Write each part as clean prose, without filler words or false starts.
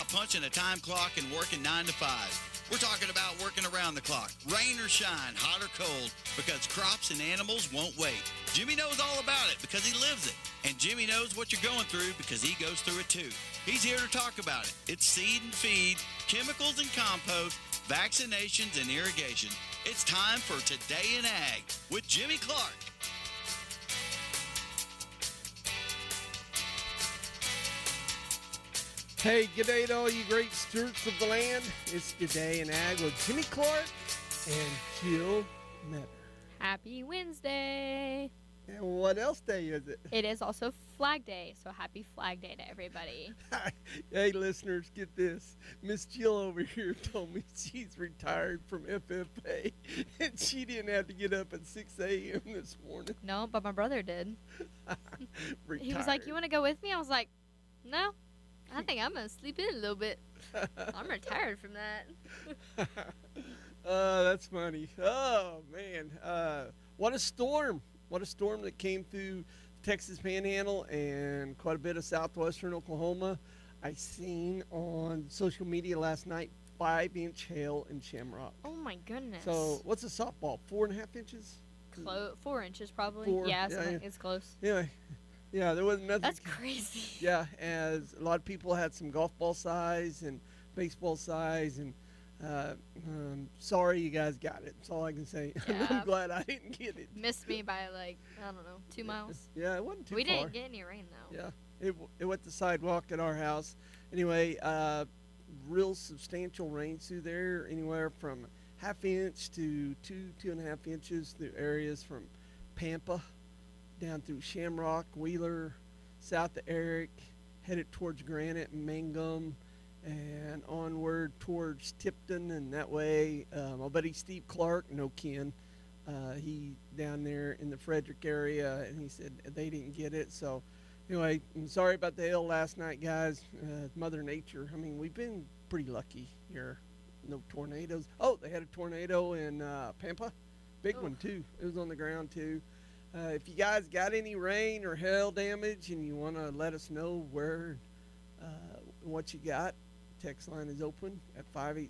about punching a time clock and working 9 to 5. We're talking about working around the clock, rain or shine, hot or cold, because crops and animals won't wait. Jimmy knows all about it because he lives it. And Jimmy knows what you're going through because he goes through it too. He's here to talk about it. It's seed and feed, chemicals and compost, vaccinations and irrigation. It's time for Today in Ag with Jimmy Clark. Hey, good day to all you great stewards of the land. It's Today in Ag with Jimmy Clark and Jill Metter. Happy Wednesday. And what else day is it? It is also Flag Day, so happy Flag Day to everybody. Hey, listeners, get this. Miss Jill over here told me she's retired from FFA, and she didn't have to get up at 6 a.m. this morning. No, but my brother did. He was like, you want to go with me? I was like, no. I think I'm going to sleep in a little bit. I'm retired from that. That's funny. Oh, man. What a storm. What a storm that came through Texas Panhandle and quite a bit of southwestern Oklahoma. I seen on social media last night 5-inch hail in Shamrock. Oh, my goodness. So what's a softball, 4.5 inches? 4 inches probably. 4, yeah, yeah. It's close. Yeah, there was nothing. That's crazy. Yeah, as a lot of people had some golf ball size and baseball size, and sorry you guys got it. That's all I can say. Yeah. I'm glad I didn't get it. Missed me by 2 miles. Yeah, it wasn't too far. We didn't get any rain though. Yeah, it went the sidewalk at our house. Anyway, real substantial rains through there, anywhere from 1/2 inch to 2.5 inches through areas from Pampa down through Shamrock, Wheeler, south of Eric, headed towards Granite and Mangum, and onward towards Tipton, and that way. My buddy Steve Clark, no kin, he down there in the Frederick area, and he said they didn't get it. So anyway, I'm sorry about the hail last night, guys. Mother Nature. I mean, we've been pretty lucky here. No tornadoes. Oh, they had a tornado in Pampa. Big one, too. It was on the ground, too. If you guys got any rain or hail damage and you want to let us know where, what you got, text line is open at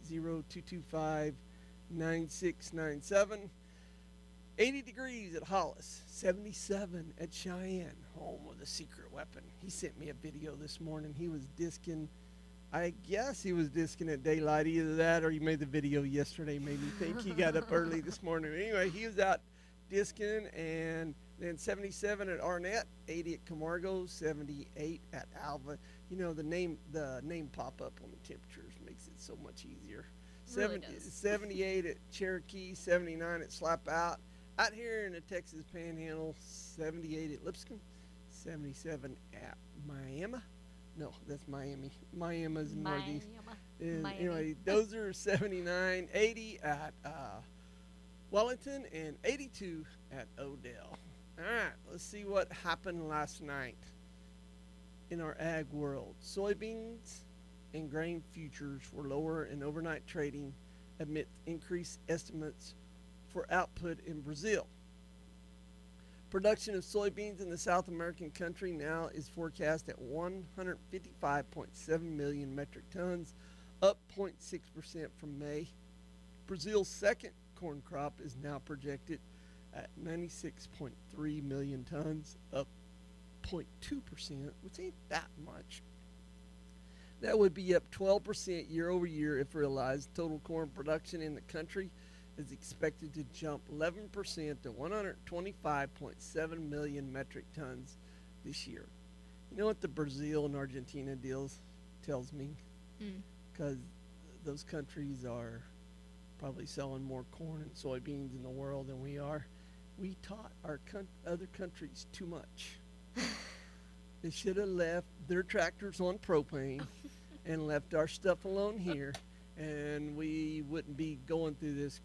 580-225-9697. 80 degrees at Hollis, 77 at Cheyenne, home of the secret weapon. He sent me a video this morning. He was disking. I guess he was disking at daylight. Either that or he made the video yesterday. Made me think he got up early this morning. Anyway, he was out disking, and then 77 at Arnett, 80 at Camargo, 78 at Alva. You know, the name pop up on the temperatures makes it so much easier. Really does. 78 at Cherokee, 79 at Slap Out. Out here in the Texas Panhandle, 78 at Lipscomb, 77 at Miami. No, that's Miami. Miami's northeast. Miami. Anyway, those are 79, 80 at Wellington, and 82 at Odell. All right, let's see what happened last night in our ag world. Soybeans and grain futures were lower in overnight trading amid increased estimates for output in Brazil. Production of soybeans in the South American country now is forecast at 155.7 million metric tons, up 0.6% from May. Brazil's second corn crop is now projected at 96.3 million tons, up 0.2%, which ain't that much. That would be up 12% year over year if realized. Total corn production in the country is expected to jump 11% to 125.7 million metric tons this year. You know what the Brazil and Argentina deals tells me? Because those countries are probably selling more corn and soybeans in the world than we are. We taught our other countries too much. They should have left their tractors on propane and left our stuff alone here, and we wouldn't be going through this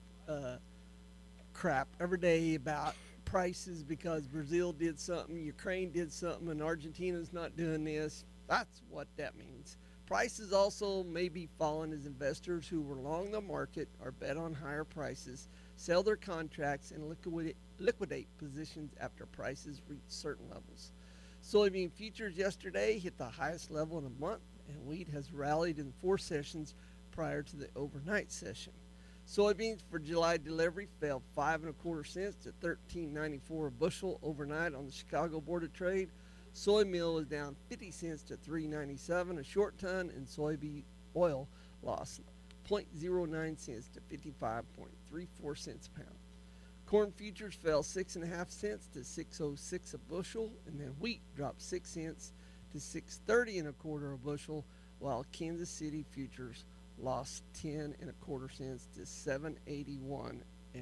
crap every day about prices because Brazil did something, Ukraine did something, and Argentina's not doing this. That's what that means. Prices also may be falling as investors who were long the market or bet on higher prices sell their contracts and liquidate positions after prices reach certain levels. Soybean futures yesterday hit the highest level in a month and wheat has rallied in 4 sessions prior to the overnight session. Soybeans for July delivery fell 5.25 cents to $13.94 a bushel overnight on the Chicago Board of Trade. Soy meal was down 50 cents to $3.97 a short ton, and soybean oil lost 0.09 cents to 55.34 cents a pound. Corn futures fell 6.5 cents to $6.06 a bushel, and then wheat dropped 6 cents to $6.30 a bushel, while Kansas City futures lost 10.25 cents to $7.81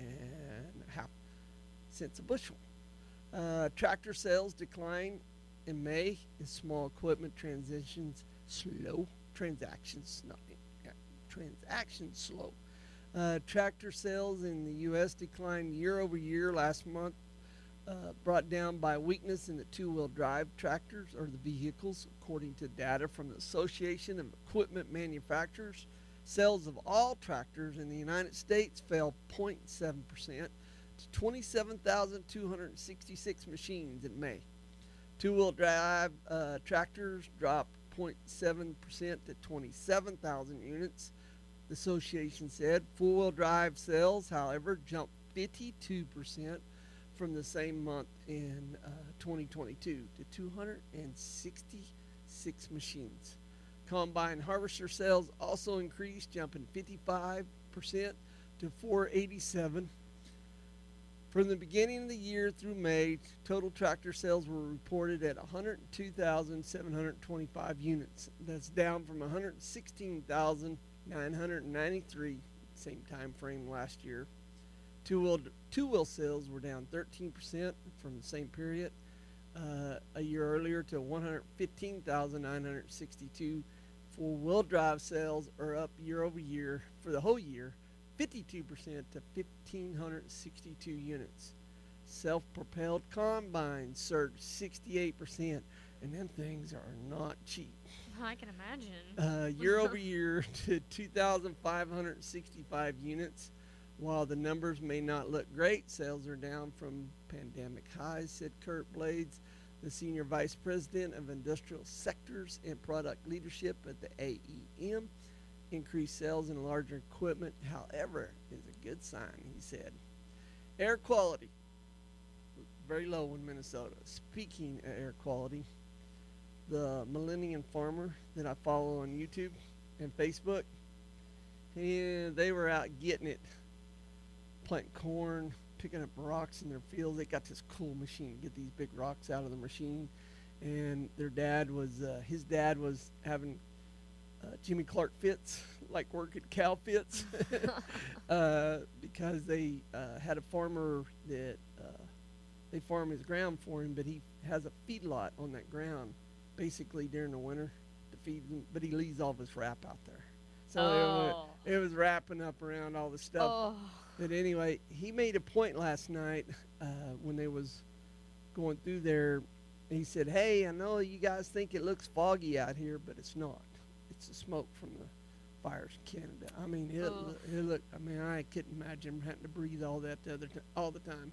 a bushel. Tractor sales declined in May as small equipment transactions slow. Tractor sales in the U.S. declined year over year last month, brought down by weakness in the two-wheel drive tractors or the vehicles, according to data from the Association of Equipment Manufacturers. Sales of all tractors in the United States fell 0.7% to 27,266 machines in May. Two-wheel drive tractors dropped 0.7% to 27,000 units, the association said. Four-wheel drive sales, however, jumped 52% from the same month in 2022 to 266 machines. Combine harvester sales also increased, jumping 55% to 487. From the beginning of the year through May, total tractor sales were reported at 102,725 units. That's down from 116,993 same time frame last year. Two-wheel sales were down 13% from the same period a year earlier to 115,962. Four-wheel drive sales are up year over year for the whole year, 52% to 1,562 units. Self-propelled combines surged 68%, and them things are not cheap. I can imagine. Year over year to 2,565 units. While the numbers may not look great, sales are down from pandemic highs, said Kurt Blades, the Senior Vice President of Industrial Sectors and Product Leadership at the AEM. Increased sales in larger equipment, however, is a good sign, he said. Air quality, very low in Minnesota. Speaking of air quality, the Millennium Farmer that I follow on YouTube and Facebook, and they were out getting it, planting corn, picking up rocks in their fields. They got this cool machine, get these big rocks out of the machine. And their dad was, his dad was having Jimmy Clark fits, like working cow fits, because they had a farmer that they farm his ground for him, but he has a feedlot on that ground, basically during the winter to feed them, but he leaves all of his wrap out there. So it was wrapping up around all the stuff. But anyway, he made a point last night when they was going through there. He said, "Hey, I know you guys think it looks foggy out here, but it's not. It's the smoke from the fires in Canada. I mean, it looked. I mean, I couldn't imagine having to breathe all that all the time."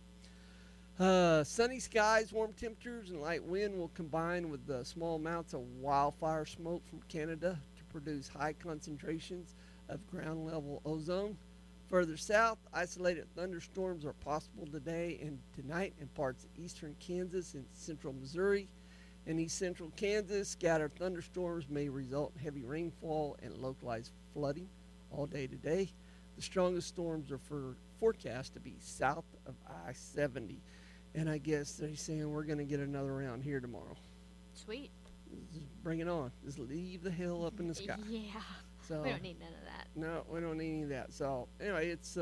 Sunny skies, warm temperatures, and light wind will combine with the small amounts of wildfire smoke from Canada to produce high concentrations of ground level ozone. Further south, isolated thunderstorms are possible today and tonight in parts of eastern Kansas and central Missouri. In east central Kansas, scattered thunderstorms may result in heavy rainfall and localized flooding all day today. The strongest storms are forecast to be south of I-70. And I guess they're saying we're going to get another round here tomorrow. Sweet. Just bring it on. Just leave the hell up in the sky. Yeah. So we don't need none of that. No, we don't need any of that. So anyway, it's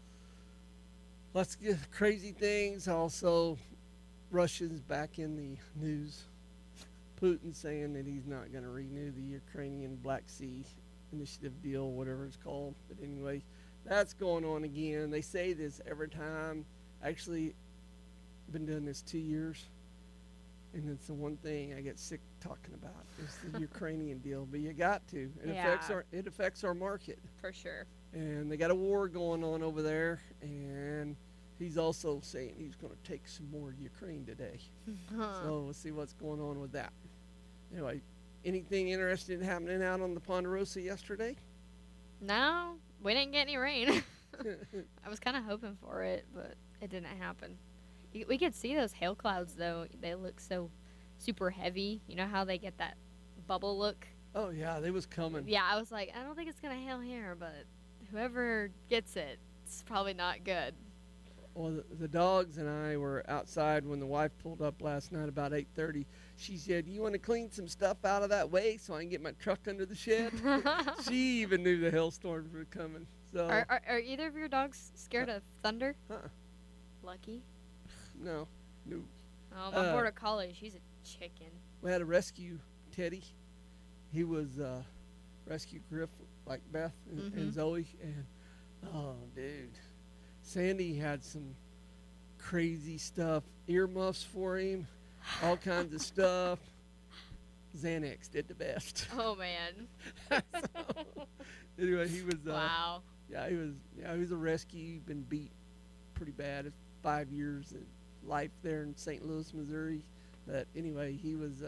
lots of crazy things. Also, Russia's back in the news. Putin saying that he's not going to renew the Ukrainian Black Sea Initiative deal, whatever it's called. But anyway, that's going on again. They say this every time. Actually, I've been doing this 2 years. And it's the one thing I get sick talking about is the Ukrainian deal. But you got to. It affects our market. For sure. And they got a war going on over there. And he's also saying he's going to take some more Ukraine today. So we'll see what's going on with that. Anyway, Anything interesting happening out on the Ponderosa yesterday? No, we didn't get any rain. I was kind of hoping for it, but it didn't happen. We could see those hail clouds, though. They look so super heavy. You know how they get that bubble look? Oh, yeah, they was coming. Yeah, I was like, I don't think it's going to hail here, but whoever gets it, it's probably not good. Well, the dogs and I were outside when the wife pulled up last night about 8:30. She said, "You want to clean some stuff out of that way so I can get my truck under the shed?" She even knew the hailstorms were coming. So Are either of your dogs scared of thunder? Lucky. No. Oh, my border collie, she's a chicken. We had a rescue, Teddy. He was rescue Griff, like Beth and Zoe. And, oh, dude. Sandy had some crazy stuff. Earmuffs for him. All kinds of stuff. Xanax did the best. Oh, man. So, anyway, he was... wow. Yeah, he was a rescue. Been beat pretty bad. 5 years of life there in St. Louis, Missouri. But anyway, he was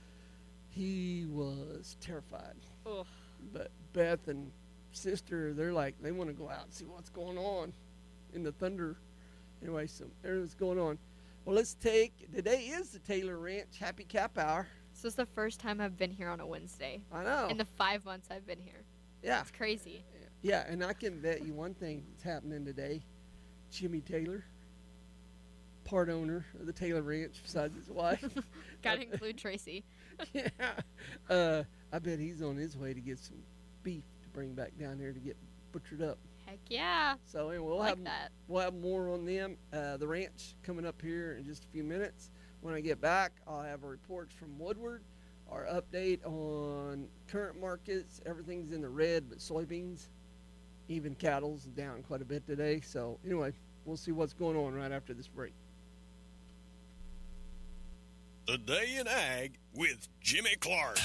terrified. Ugh. But Beth and sister, they're like, they want to go out and see what's going on in the thunder. Anyway, so everything's going on. Well, today is the Taylor Ranch Happy Cap Hour. So it's the first time I've been here on a Wednesday. I know. In the 5 months I've been here. Yeah. It's crazy. Yeah, and I can bet you one thing that's happening today. Jimmy Taylor, part owner of the Taylor Ranch besides his wife. Gotta include Tracy. Yeah. I bet he's on his way to get some beef to bring back down here to get butchered up. Heck yeah. So anyway, we'll have more on them, the ranch, coming up here in just a few minutes. When I get back, I'll have a report from Woodward, our update on current markets. Everything's in the red, but soybeans, even cattle's down quite a bit today. So anyway, we'll see what's going on right after this break. The Day in Ag with Jimmy Clark.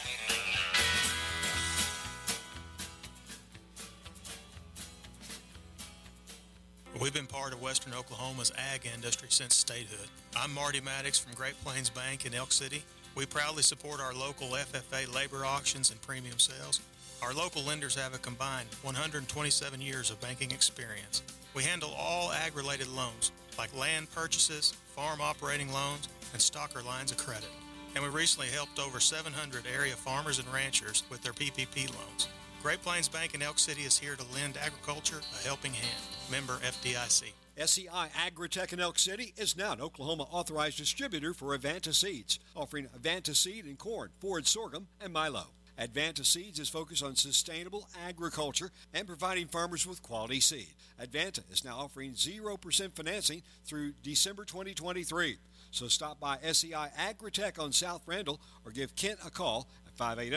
We've been part of Western Oklahoma's ag industry since statehood. I'm Marty Maddox from Great Plains Bank in Elk City. We proudly support our local FFA labor auctions and premium sales. Our local lenders have a combined 127 years of banking experience. We handle all ag-related loans, like land purchases, farm operating loans, and stocker lines of credit. And we recently helped over 700 area farmers and ranchers with their PPP loans. Great Plains Bank in Elk City is here to lend agriculture a helping hand. Member FDIC. SCI Agritech in Elk City is now an Oklahoma authorized distributor for Advanta Seeds, offering Advanta Seed in corn, forage sorghum, and milo. Advanta Seeds is focused on sustainable agriculture and providing farmers with quality seed. Advanta is now offering 0% financing through December 2023. So stop by SCI Agritech on South Randall or give Kent a call at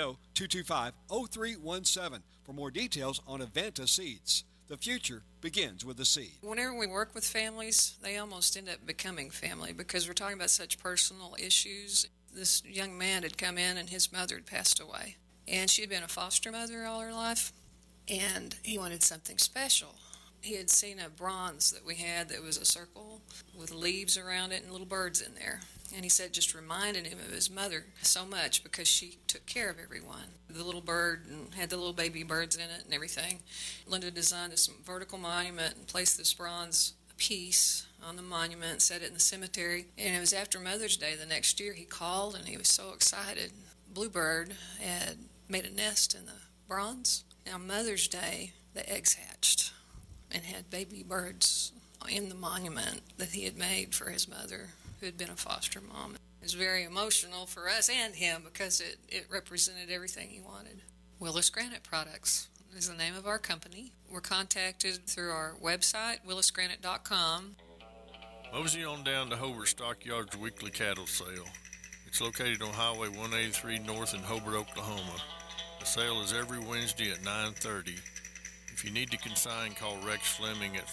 580-225-0317 for more details on Advanta Seeds. The future begins with the seed. Whenever we work with families, they almost end up becoming family because we're talking about such personal issues. This young man had come in and his mother had passed away. And she had been a foster mother all her life, and he wanted something special. He had seen a bronze that we had that was a circle with leaves around it and little birds in there. And he said it just reminded him of his mother so much because she took care of everyone. The little bird and had the little baby birds in it and everything. Linda designed this vertical monument and placed this bronze piece on the monument and set it in the cemetery. And it was after Mother's Day the next year he called and he was so excited. Bluebird had made a nest in the bronze. And on Mother's Day, the eggs hatched and had baby birds in the monument that he had made for his mother, who had been a foster mom. It was very emotional for us and him because it represented everything he wanted. Willis Granite Products is the name of our company. We're contacted through our website, willisgranite.com. Mosey on down to Hobart Stockyards weekly cattle sale. It's located on Highway 183 north in Hobart, Oklahoma. The sale is every Wednesday at 9:30. If you need to consign, call Rex Fleming at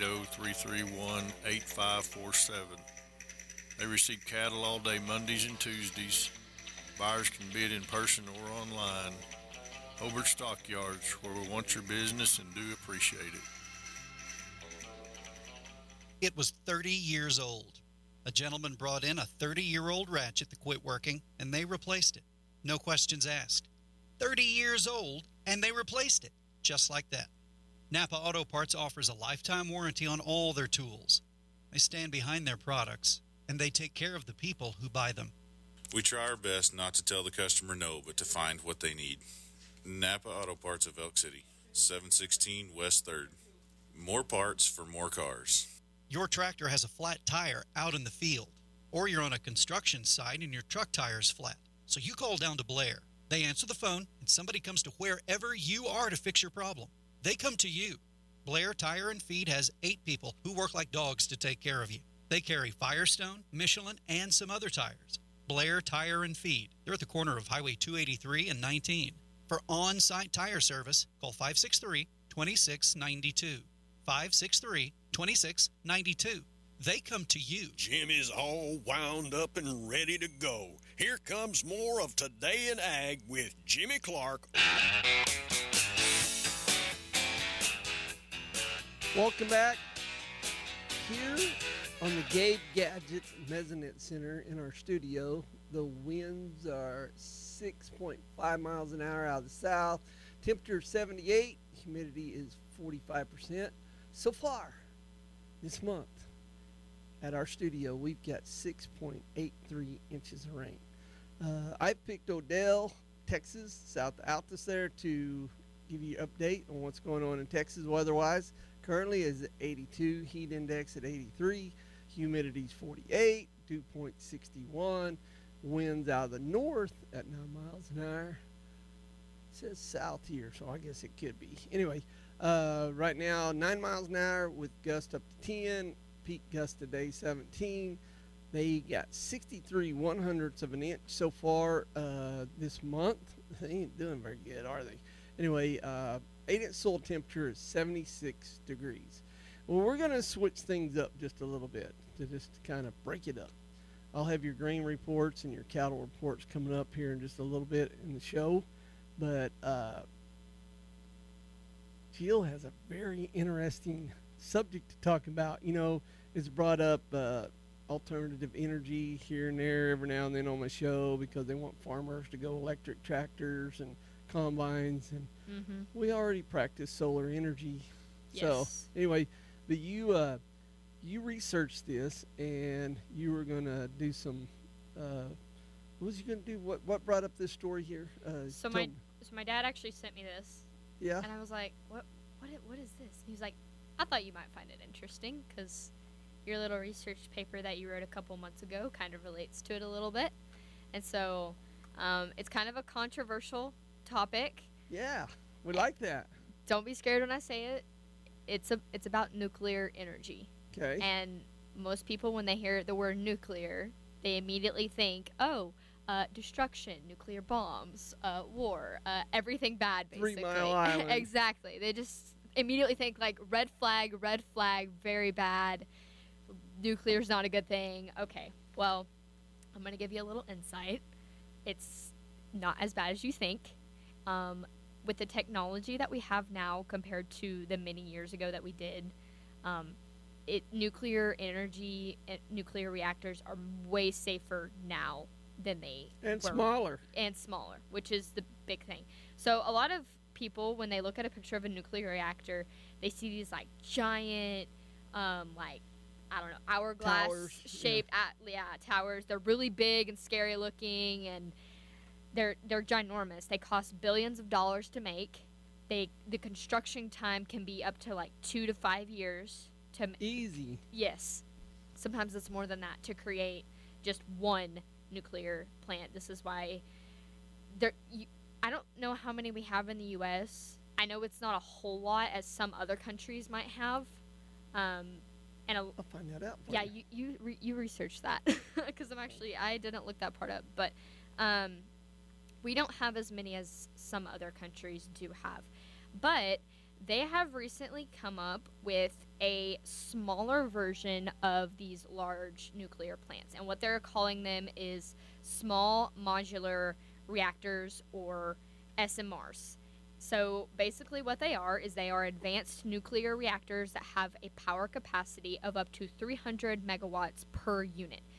580-331-8547. They receive cattle all day Mondays and Tuesdays. Buyers can bid in person or online. Hobart Stockyards, where we want your business and do appreciate it. It was 30 years old. A gentleman brought in a 30-year-old ratchet that quit working, and they replaced it. No questions asked. 30 years old, and they replaced it, just like that. Napa Auto Parts offers a lifetime warranty on all their tools. They stand behind their products, and they take care of the people who buy them. We try our best not to tell the customer no, but to find what they need. Napa Auto Parts of Elk City, 716 West 3rd. More parts for more cars. Your tractor has a flat tire out in the field, or you're on a construction site and your truck tire's flat. So you call down to Blair. They answer the phone, and somebody comes to wherever you are to fix your problem. They come to you. Blair Tire and Feed has 8 people who work like dogs to take care of you. They carry Firestone, Michelin, and some other tires. Blair Tire and Feed. They're at the corner of Highway 283 and 19. For on-site tire service, call 563-2692. 563-2692. They come to you. Jimmy's all wound up and ready to go. Here comes more of Today in Ag with Jimmy Clark. Welcome back here on the Gabe Gadgets Mesonet Center in our studio. The winds are 6.5 miles an hour out of the south. Temperature 78. Humidity is 45%. So far this month at our studio, we've got 6.83 inches of rain. I picked Odell, Texas, south of Altus there, to give you an update on what's going on in Texas weather-wise. Currently is at 82, heat index at 83, humidity's 48, dew point 61, winds out of the north at 9 miles an hour. It says south here, so I guess it could be. Anyway, right now 9 miles an hour with gust up to 10, peak gust today 17. They got 63 1/100ths of an inch so far this month. They ain't doing very good, are they? Anyway, 8-inch soil temperature is 76 degrees. Well, we're going to switch things up just a little bit to just kind of break it up. I'll have your grain reports and your cattle reports coming up here in just a little bit in the show. But Jill has a very interesting subject to talk about. You know, it's brought up alternative energy here and there every now and then on my show because they want farmers to go electric tractors and combines, and we already practice solar energy. Yes. So anyway, but you researched this and you were gonna do some. What was you gonna do? What brought up this story here? So my dad actually sent me this. Yeah. And I was like, what is this? And he was like, I thought you might find it interesting because your little research paper that you wrote a couple months ago kind of relates to it a little bit. And so it's kind of a controversial topic. Yeah, we like that. Don't be scared when I say it. It's about nuclear energy. Okay. And most people, when they hear the word nuclear, they immediately think, destruction, nuclear bombs, war, everything bad, basically. 3 Mile Island. Exactly. They just immediately think, like, red flag, very bad. Nuclear's not a good thing. Okay, well, I'm going to give you a little insight. It's not as bad as you think. With the technology that we have now compared to the many years ago that we did, nuclear energy and nuclear reactors are way safer now than they were. Smaller, which is the big thing. So a lot of people, when they look at a picture of a nuclear reactor, they see these like giant, hourglass shaped towers. They're really big and scary looking, and they're ginormous. They cost billions of dollars to make. The construction time can be up to like 2 to 5 years to easy. Yes, sometimes it's more than that to create just one nuclear plant. This is why I don't know how many we have in the U.S. I know it's not a whole lot as some other countries might have. I'll find that out. Yeah, you research that because I didn't look that part up, but we don't have as many as some other countries do have. But they have recently come up with a smaller version of these large nuclear plants, and what they're calling them is small modular reactors, or SMRs. So basically what they are advanced nuclear reactors that have a power capacity of up to 300 megawatts per unit,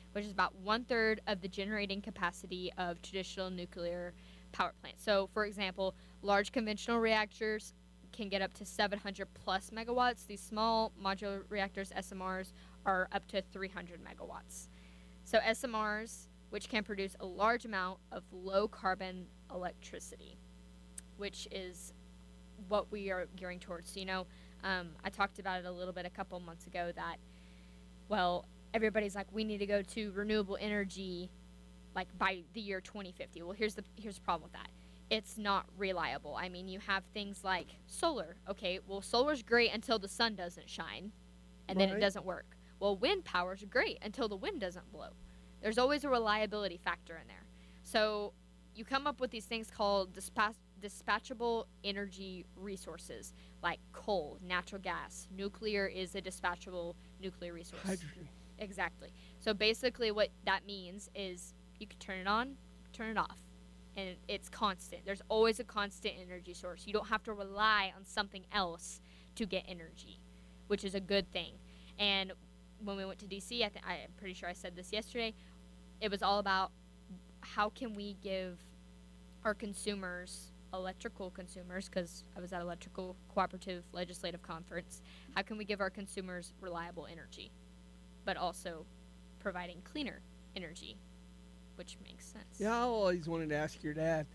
which is about 1/3 of the generating capacity of traditional nuclear power plants. So, for example, large conventional reactors can get up to 700 plus megawatts. These small modular reactors, SMRs, are up to 300 megawatts. So SMRs, which can produce a large amount of low carbon electricity, which is what we are gearing towards. So, I talked about it a little bit a couple months ago that, well, everybody's like, we need to go to renewable energy like by the year 2050. Well, here's the problem with that. It's not reliable. I mean, you have things like solar. Okay, well, solar's great until the sun doesn't shine, and then it doesn't work. Well, wind power's great until the wind doesn't blow. There's always a reliability factor in there. So you come up with these things called dispatchable energy resources, like coal, natural gas. Nuclear is a dispatchable nuclear resource. Hydrogen. Exactly. So basically what that means is you can turn it on, turn it off, and it's constant. There's always a constant energy source. You don't have to rely on something else to get energy, which is a good thing. And when we went to DC, I'm pretty sure I said this yesterday, it was all about how can we give our consumers, electrical consumers, because I was at Electrical Cooperative Legislative Conference, how can we give our consumers reliable energy, but also providing cleaner energy, which makes sense. Yeah, I always wanted to ask your dad,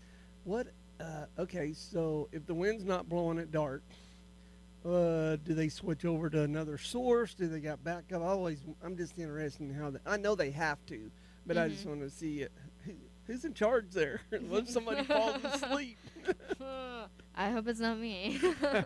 okay, so if the wind's not blowing at dark, do they switch over to another source? Do they got backup? I'm just interested in how I know they have to, but I just want to see who's in charge there. What if somebody falls asleep? I hope it's not me.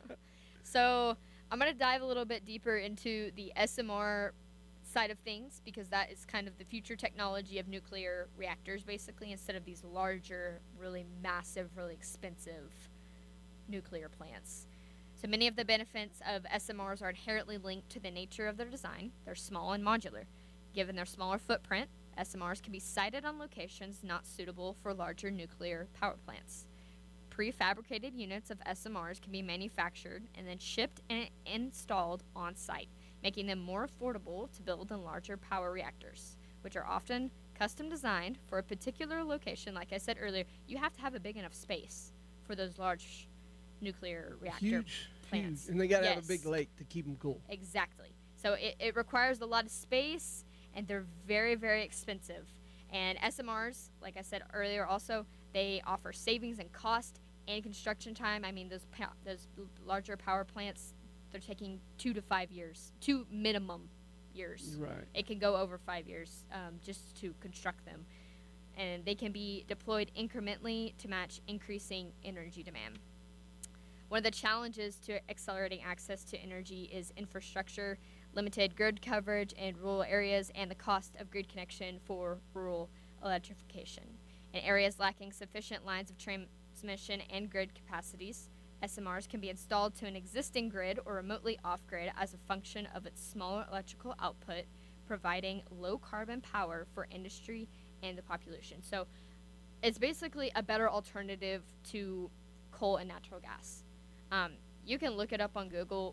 So I'm going to dive a little bit deeper into the SMR side of things, because that is kind of the future technology of nuclear reactors, basically, instead of these larger, really massive, really expensive nuclear plants. So many of the benefits of SMRs are inherently linked to the nature of their design. They're small and modular. Given their smaller footprint, SMRs can be sited on locations not suitable for larger nuclear power plants. Prefabricated units of SMRs can be manufactured and then shipped and installed on site, making them more affordable to build than larger power reactors, which are often custom designed for a particular location. Like I said earlier, you have to have a big enough space for those large nuclear reactor plants. Huge. And they got to have a big lake to keep them cool. Exactly. So it requires a lot of space, and they're very, very expensive. And SMRs, like I said earlier also, they offer savings in cost and construction time. I mean, those larger power plants, they're taking 2 to 5 years, 2 minimum years. Right. It can go over 5 years just to construct them. And they can be deployed incrementally to match increasing energy demand. One of the challenges to accelerating access to energy is infrastructure, limited grid coverage in rural areas, and the cost of grid connection for rural electrification. In areas lacking sufficient lines of transmission and grid capacities, SMRs can be installed to an existing grid or remotely off-grid as a function of its smaller electrical output, providing low-carbon power for industry and the population. So it's basically a better alternative to coal and natural gas. You can look it up on Google,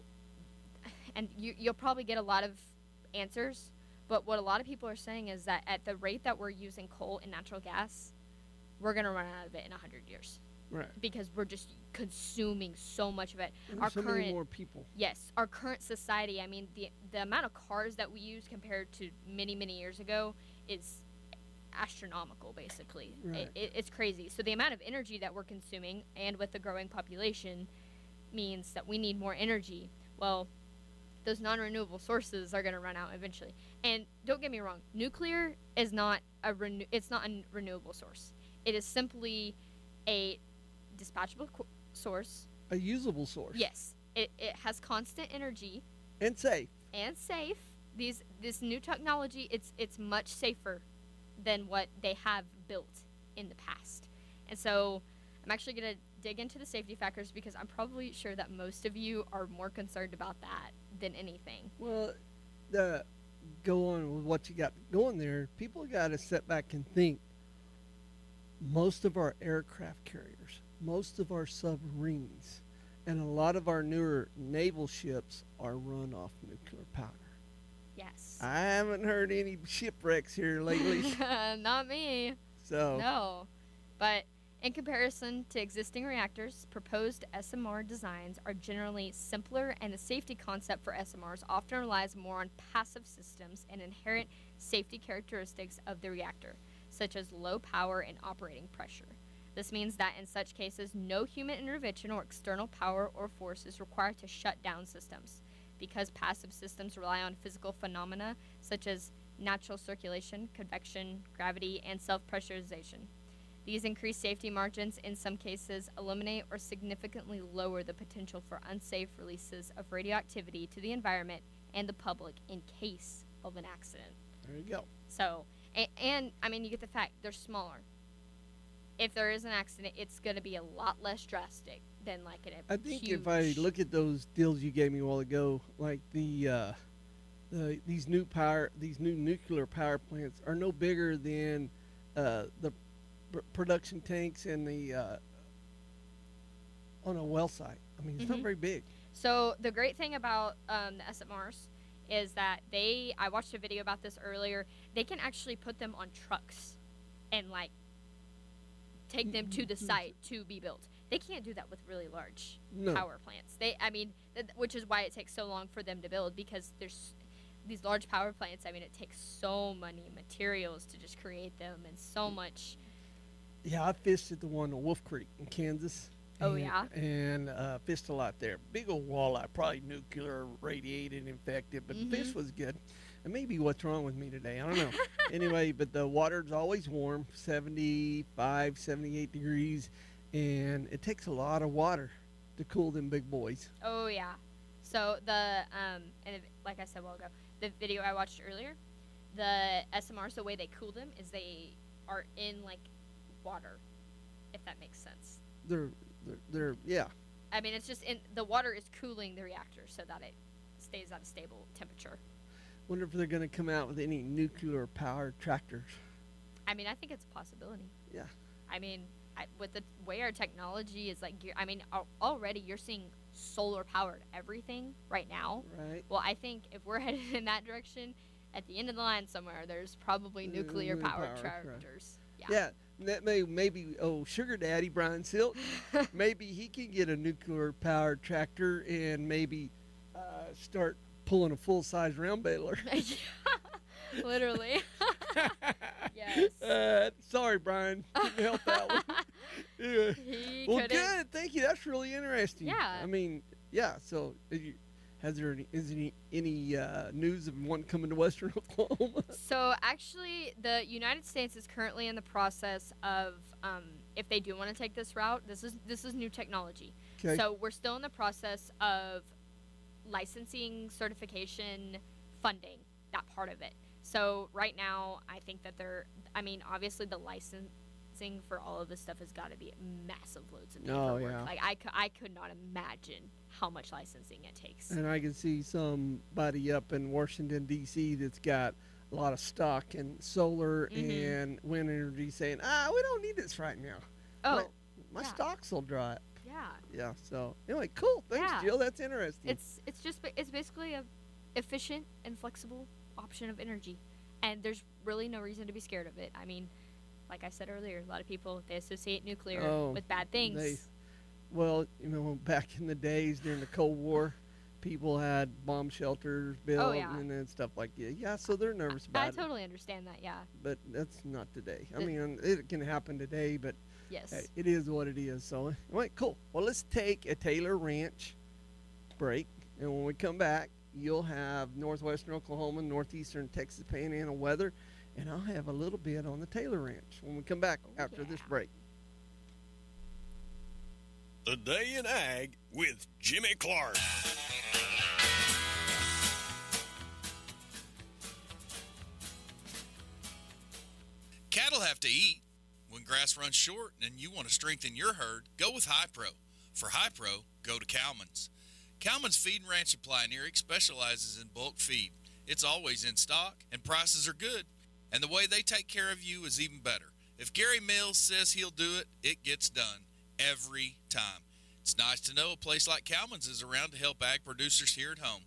and you'll probably get a lot of answers, but what a lot of people are saying is that at the rate that we're using coal and natural gas, we're going to run out of it in 100 years. Right. Because we're just consuming so much of it. And many more people. Yes. Our current society, I mean, the amount of cars that we use compared to many, many years ago is astronomical, basically. Right. It's crazy. So the amount of energy that we're consuming, and with the growing population, means that we need more energy. Well, those non-renewable sources are going to run out eventually. And don't get me wrong, nuclear is not it's not a renewable source. It is simply a dispatchable source. A usable source. Yes. It has constant energy. And safe. This new technology, it's much safer than what they have built in the past. And so I'm actually going to dig into the safety factors, because I'm probably sure that most of you are more concerned about that than anything. Well, go on with what you got going there. People got to sit back and think. Most of our aircraft carriers, most of our submarines, and a lot of our newer naval ships are run off nuclear power. Yes. I haven't heard any shipwrecks here lately. Not me. So No. But in comparison to existing reactors, proposed SMR designs are generally simpler, and the safety concept for SMRs often relies more on passive systems and inherent safety characteristics of the reactor, such as low power and operating pressure. This means that in such cases, no human intervention or external power or force is required to shut down systems. Because passive systems rely on physical phenomena such as natural circulation, convection, gravity, and self-pressurization. These increased safety margins in some cases eliminate or significantly lower the potential for unsafe releases of radioactivity to the environment and the public in case of an accident. there you go. So, and I mean, you get the fact they're smaller. If there is an accident, it's going to be a lot less drastic than like I think if I look at those deals you gave me a while ago, like these new nuclear power plants are no bigger than the production tanks and the on a well site. I mean, it's not very big. So the great thing about the SMRs is that I watched a video about this earlier. They can actually put them on trucks and like take them to the site to be built. They can't do that with really large power plants. Which is why it takes so long for them to build, because there's these large power plants. I mean, it takes so many materials to just create them, and so much. Yeah, I fished at the one in Wolf Creek in Kansas. Oh, yeah? And fished a lot there. Big old walleye, probably nuclear, radiated, infected, but the fish was good. And maybe what's wrong with me today, I don't know. Anyway, but the water's always warm, 75, 78 degrees, and it takes a lot of water to cool them big boys. Oh, yeah. So like I said a while ago, the video I watched earlier, the SMRs, the way they cool them is they are in, like, water, if that makes sense. They're yeah. I mean, it's just the water is cooling the reactor so that it stays at a stable temperature. Wonder if they're going to come out with any nuclear powered tractors. I mean, I think it's a possibility. Yeah. I mean, with the way our technology is already you're seeing solar powered everything right now. Right. Well, I think if we're headed in that direction, at the end of the line somewhere, there's probably nuclear powered tractors. Yeah. That maybe Sugar Daddy Brian Silk, maybe he can get a nuclear powered tractor and maybe start pulling a full size round baler. Literally. Yes. Sorry, Brian. Couldn't help that one. Yeah. Well, good. Thank you. That's really interesting. Yeah. I mean, yeah. So, is there any news of one coming to Western Oklahoma? So, actually, the United States is currently in the process of, if they do want to take this route, this is new technology. Okay. So, we're still in the process of licensing, certification, funding, that part of it. So right now, I think that obviously the licensing for all of this stuff has got to be massive loads of paperwork. Oh, yeah. Like I could not imagine how much licensing it takes. And I can see somebody up in Washington, D.C. that's got a lot of stock in solar and wind energy saying, we don't need this right now. Oh, my stocks will dry up. Yeah. Yeah. So anyway, cool. Thanks, Jill. That's interesting. It's basically a efficient and flexible option of energy, and there's really no reason to be scared of it. I mean, like I said earlier, a lot of people, they associate nuclear with bad things. Back in the days during the Cold War, people had bomb shelters built and then stuff like that. Yeah, so they're nervous about it. I totally understand that, yeah. But that's not today. I mean, it can happen today, but yes, hey, it is what it is. So, all right, cool. Well, let's take a Taylor Ranch break, and when we come back, you'll have northwestern Oklahoma, northeastern Texas Panhandle weather, and I'll have a little bit on the Taylor Ranch when we come back after this break. The Day in Ag with Jimmy Clark. Cattle have to eat. When grass runs short and you want to strengthen your herd, go with Hi-Pro. For Hi-Pro, go to Cowman's. Cowman's Feed and Ranch Supply in Eric specializes in bulk feed. It's always in stock, and prices are good. And the way they take care of you is even better. If Gary Mills says he'll do it, it gets done. Every time. It's nice to know a place like Cowman's is around to help ag producers here at home.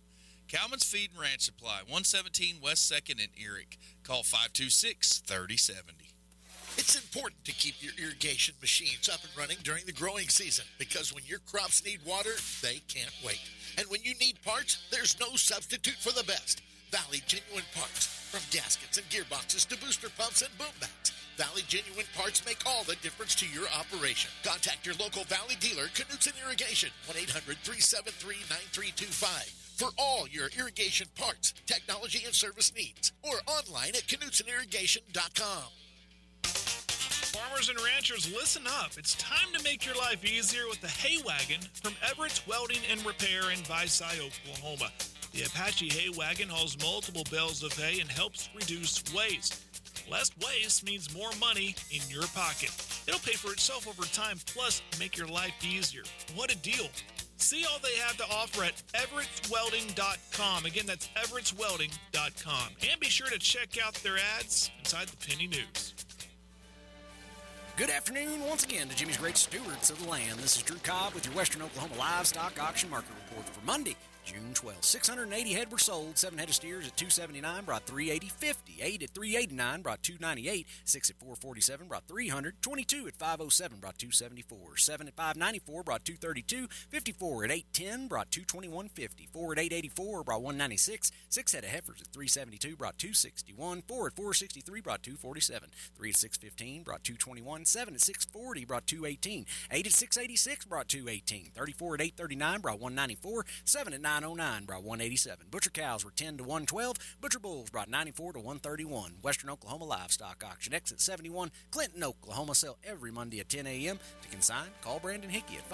Cowman's Feed and Ranch Supply, 117 West 2nd in Eric. Call 526-3070. It's important to keep your irrigation machines up and running during the growing season because when your crops need water, they can't wait. And when you need parts, there's no substitute for the best. Valley Genuine Parts. From gaskets and gearboxes to booster pumps and boom backs, Valley Genuine Parts make all the difference to your operation. Contact your local Valley dealer, Knutson Irrigation, 1-800-373-9325. For all your irrigation parts, technology, and service needs. Or online at KnutsonIrrigation.com. Farmers and ranchers, listen up. It's time to make your life easier with the Hay Wagon from Everett's Welding and Repair in Visay, Oklahoma. The Apache Hay Wagon hauls multiple bales of hay and helps reduce waste. Less waste means more money in your pocket. It'll pay for itself over time, plus make your life easier. What a deal. See all they have to offer at everettswelding.com. Again, that's everettswelding.com. And be sure to check out their ads inside the Penny News. Good afternoon once again to Jimmy's Great Stewards of the Land. This is Drew Cobb with your Western Oklahoma Livestock Auction Market Report for Monday, June 12th. 680 head were sold. 7 head of steers at $279 brought $380.50. 8 at $389 brought $298. 6 at $447 brought $300. 22 at $507 brought $274. 7 at $594 brought $232. 54 at $810 brought $221.50. 4 at $884 brought $196. 6 head of heifers at $372 brought $261. 4 at $463 brought $247. 3 at $615 brought $221. 7 at $640 brought $218. 8 at $686 brought $218. 34 at $839 brought $194. 7 at $909 brought $187. Butcher cows were 10 to $112. Butcher bulls brought $94 to $131. Western Oklahoma Livestock Auction, exit 71, Clinton, Oklahoma. Sell every Monday at 10 a.m. To consign, call Brandon Hickey at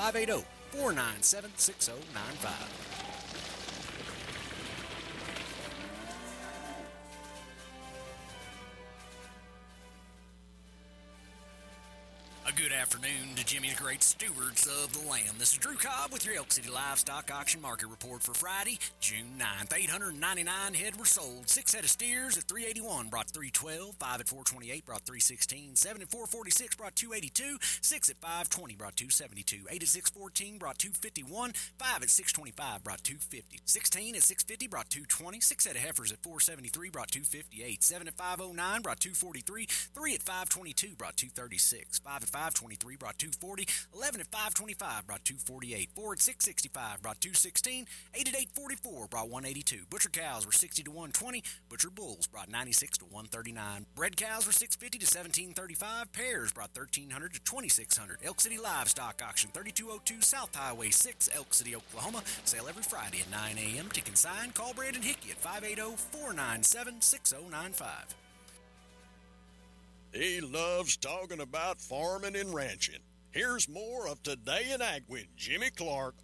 580-497-6095. A good afternoon to Jimmy's Great Stewards of the Land. This is Drew Cobb with your Elk City Livestock Auction Market Report for Friday, June 9th. 899 head were sold. 6 head of steers at $381 brought $312. 5 at $428 brought $316. 7 at $446 brought $282. 6 at $520 brought $272. 8 at $614 brought $251. 5 at $625 brought $250. 16 at $650 brought $220. 6 head of heifers at $473 brought $258. 7 at $509 brought $243. 3 at $522 brought $236. 5 at $523 brought $240. 11 at $525 brought $248. 4 at $665 brought $216. 8 at $844 brought $182. Butcher cows were $60 to $120. Butcher bulls brought $96 to $139. Bred cows were $650 to $1735. Pairs brought $1,300 to $2,600. Elk City Livestock Auction, 3202 South Highway 6, Elk City, Oklahoma. Sale every Friday at 9 a.m. To consign, call Brandon Hickey at 580-497-6095. He loves talking about farming and ranching. Here's more of Today in Ag with Jimmy Clark.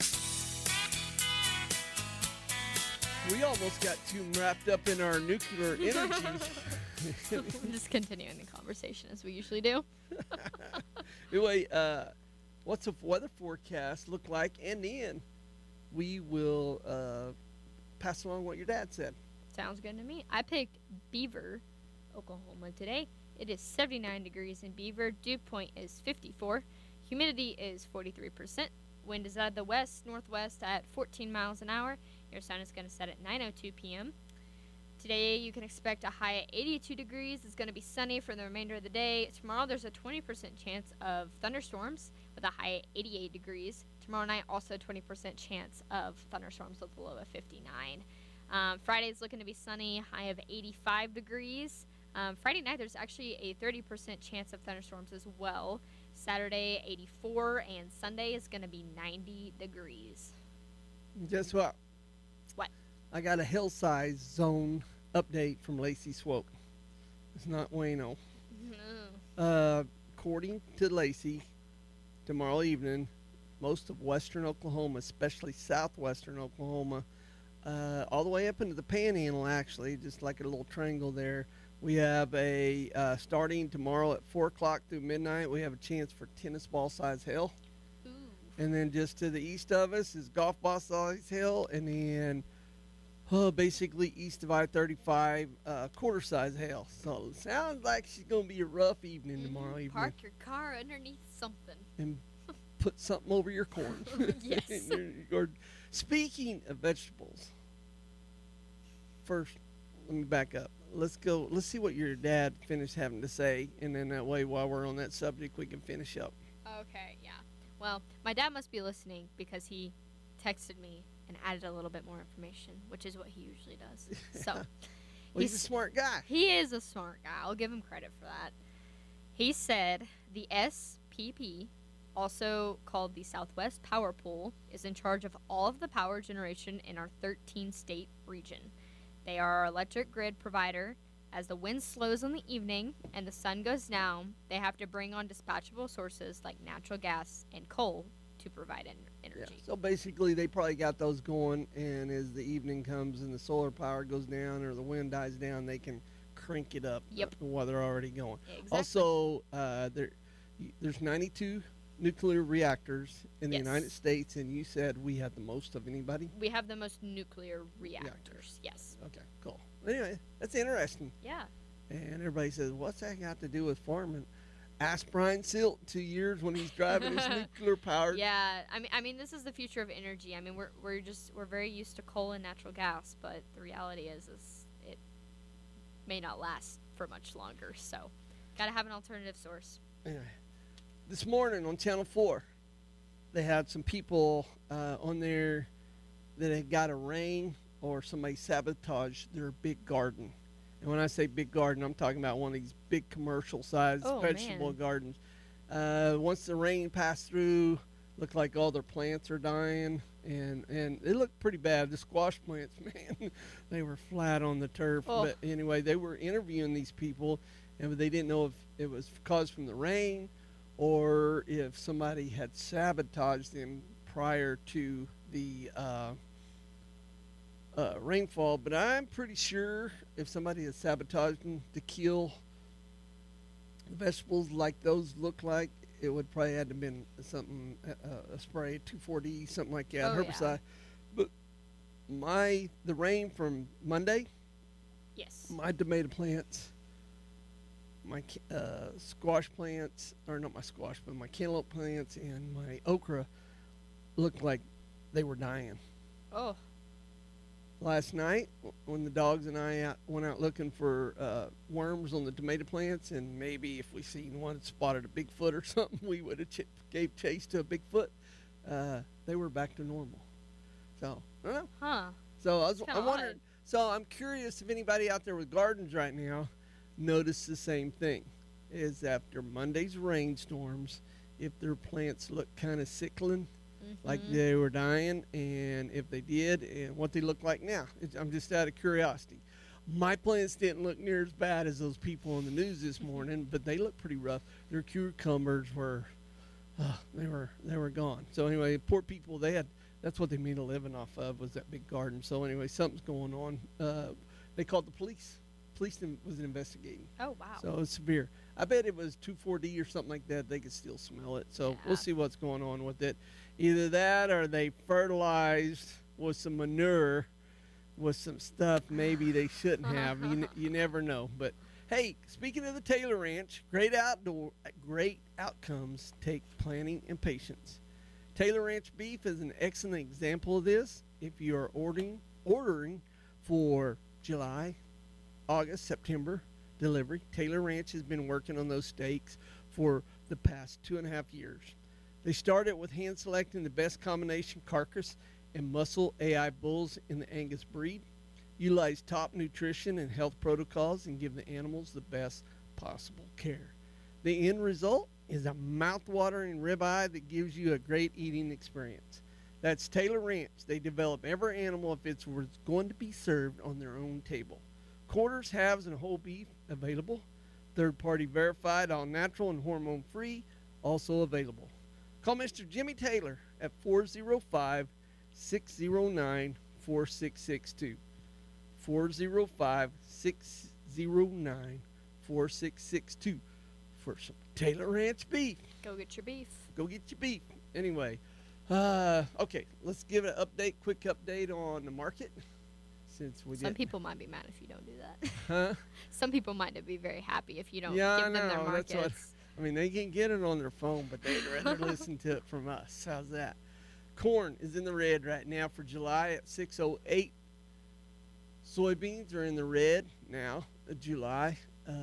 We almost got too wrapped up in our nuclear energy. Just continuing the conversation as we usually do. Anyway, what's the weather forecast look like? And then we will pass along what your dad said. Sounds good to me. I picked Beaver, Oklahoma today. It is 79 degrees in Beaver. Dew point is 54. Humidity is 43%. Wind is out of the west-northwest at 14 miles an hour. Your sun is going to set at 9:02 p.m. Today, you can expect a high at 82 degrees. It's going to be sunny for the remainder of the day. Tomorrow, there's a 20% chance of thunderstorms with a high at 88 degrees. Tomorrow night, also 20% chance of thunderstorms with a low of 59. Friday is looking to be sunny, high of 85 degrees. Friday night, there's actually a 30% chance of thunderstorms as well. Saturday, 84, and Sunday is going to be 90 degrees. Guess what? What? I got a hillside zone update from Lacey Swope. It's not Wayno. According to Lacey, tomorrow evening, most of western Oklahoma, especially southwestern Oklahoma, all the way up into the Panhandle, actually, just like a little triangle there, we have a, starting tomorrow at 4 o'clock through midnight, we have a chance for tennis ball size hail. Ooh. And then just to the east of us is golf ball size hail. And then basically east of I-35, quarter size hail. So it sounds like she's going to be a rough evening tomorrow evening. Park your car underneath something. And put something over your corn. Yes. Or speaking of vegetables, first, let me back up. Let's go. Let's see what your dad finished having to say, and then that way, while we're on that subject, we can finish up. Okay, yeah. Well, my dad must be listening because he texted me and added a little bit more information, which is what he usually does. So, well, he's a smart guy. He is a smart guy. I'll give him credit for that. He said the SPP, also called the Southwest Power Pool, is in charge of all of the power generation in our 13-state region. They are our electric grid provider. As the wind slows in the evening and the sun goes down, they have to bring on dispatchable sources like natural gas and coal to provide energy. Yeah. So basically, they probably got those going, and as the evening comes and the solar power goes down or the wind dies down, they can crank it up. Yep. While they're already going. Exactly. Also, there's 92 nuclear reactors in the United States, and you said we have the most of anybody? We have the most nuclear reactors, yes. Okay, cool. Anyway, that's interesting. Yeah. And everybody says, what's that got to do with farming? Ask Brian Silt 2 years when he's driving his nuclear powered. Yeah, I mean, this is the future of energy. I mean, we're very used to coal and natural gas, but the reality is it may not last for much longer. So, gotta have an alternative source. Anyway, this morning on Channel 4, they had some people on there that had got a rain or somebody sabotaged their big garden. And when I say big garden, I'm talking about one of these big commercial-sized vegetable gardens. Once the rain passed through, looked like all their plants are dying, and it looked pretty bad. The squash plants, man, they were flat on the turf. Oh. But anyway, they were interviewing these people, and they didn't know if it was caused from the rain or if somebody had sabotaged them prior to the rainfall. But I'm pretty sure if somebody had sabotaged them to kill the vegetables like those look like, it would probably had to have been something, a spray, 2,4-D, something like that, herbicide. Yeah. But the rain from Monday, my tomato plants, my squash plants, or not my squash, but my cantaloupe plants and my okra looked like they were dying. Oh. Last night, when the dogs and I went out looking for worms on the tomato plants, and maybe if we seen one that spotted a Bigfoot or something, we would have gave chase to a Bigfoot. They were back to normal. So, I don't know. Huh. So I'm wondering. Odd. So I'm curious if anybody out there with gardens right now noticed the same thing. Is after Monday's rainstorms, if their plants look kind of sickling, like they were dying, and if they did, and what they look like now. I'm just out of curiosity. My plants didn't look near as bad as those people on the news this morning, but they look pretty rough. Their cucumbers were, they were gone. So anyway, poor people, that's what they made a living off of, was that big garden. So anyway, something's going on. They called the police. Police was investigating. Oh, wow. So it's severe. I bet it was 2,4-D or something like that. They could still smell it. So we'll see what's going on with it. Either that or they fertilized with some manure with some stuff maybe they shouldn't have. You never know. But, hey, speaking of the Taylor Ranch, great outcomes take planning and patience. Taylor Ranch beef is an excellent example of this. If you are ordering for July, August, September delivery, Taylor Ranch has been working on those steaks for the past 2.5 years. They started with hand selecting the best combination carcass and muscle AI bulls in the Angus breed, utilize top nutrition and health protocols, and give the animals the best possible care. The end result is a mouth-watering ribeye that gives you a great eating experience. That's Taylor Ranch. They develop every animal if it's going to be served on their own table. Quarters, halves, and whole beef available. Third-party verified, all natural and hormone-free, also available. Call Mr. Jimmy Taylor at 405-609-4662. 405-609-4662 for some Taylor Ranch beef. Go get your beef. Go get your beef. Anyway, okay, let's give an quick update on the market. Some people might be mad if you don't do that. Huh? Some people might be very happy if you don't give them their markets. That's what, they can get it on their phone, but they'd rather listen to it from us. How's that? Corn is in the red right now for July at 608. Soybeans are in the red now. July,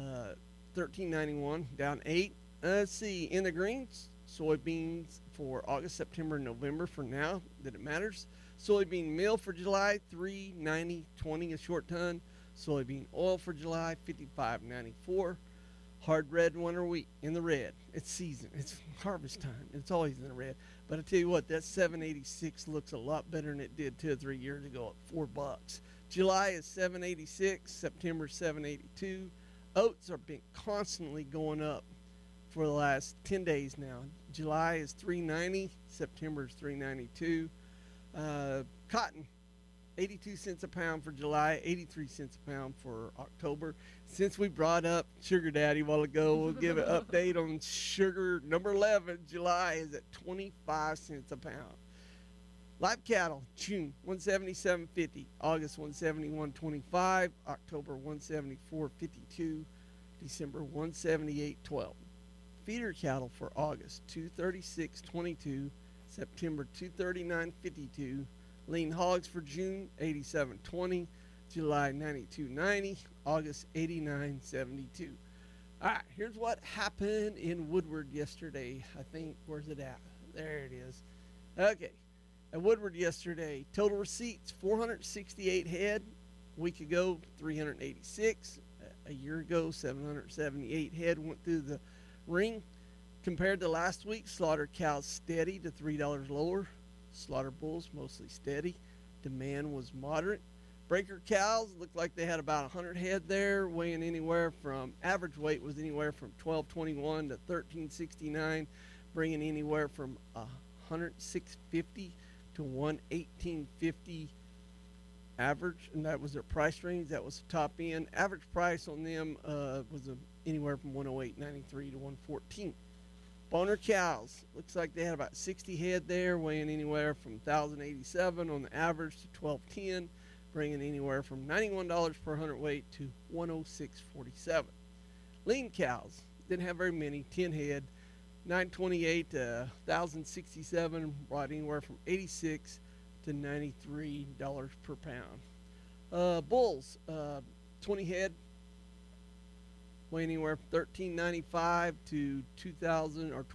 $13.91, down 8. Let's see, in the greens, soybeans for August, September, November for now that it matters. Soybean meal for July, $3.90.20 a short ton. Soybean oil for July, $55.94. Hard red winter wheat in the red. It's season. It's harvest time. It's always in the red. But I tell you what, that $7.86 looks a lot better than it did 2 or 3 years ago at $4. July is $7.86. September $7.82. Oats are been constantly going up for the last 10 days now. July is $3.90. September is $3.92. Cotton, 82 cents a pound for July, 83 cents a pound for October. Since we brought up Sugar Daddy a while ago, we'll give an update on sugar. Number 11, July is at 25 cents a pound. Live cattle, June 177.50, August 171.25, October 174.52, December 178.12. Feeder cattle for August 236.22, September 239.52. Lean hogs for June 87.20, July 92.90, August 89.72. All right, here's what happened in Woodward yesterday. I think, where's it at? There it is. Okay, at Woodward yesterday, total receipts 468 head. A week ago, 386. A year ago, 778 head went through the ring. Compared to last week, slaughter cows steady to $3 lower. Slaughter bulls mostly steady. Demand was moderate. Breaker cows looked like they had about 100 head there, weighing anywhere from, average weight was anywhere from 1221 to 1369, bringing anywhere from 106.50 to 118.50 average, and that was their price range. That was the top end. Average price on them was anywhere from 108.93 to 114. Boner cows, looks like they had about 60 head there, weighing anywhere from 1,087 on the average to 1,210, bringing anywhere from $91 per hundredweight to 106.47. Lean cows, didn't have very many, 10 head, 928 to 1,067, brought anywhere from 86 to $93 per pound. Bulls, 20 head, weigh anywhere from $13.95 to $2,000 or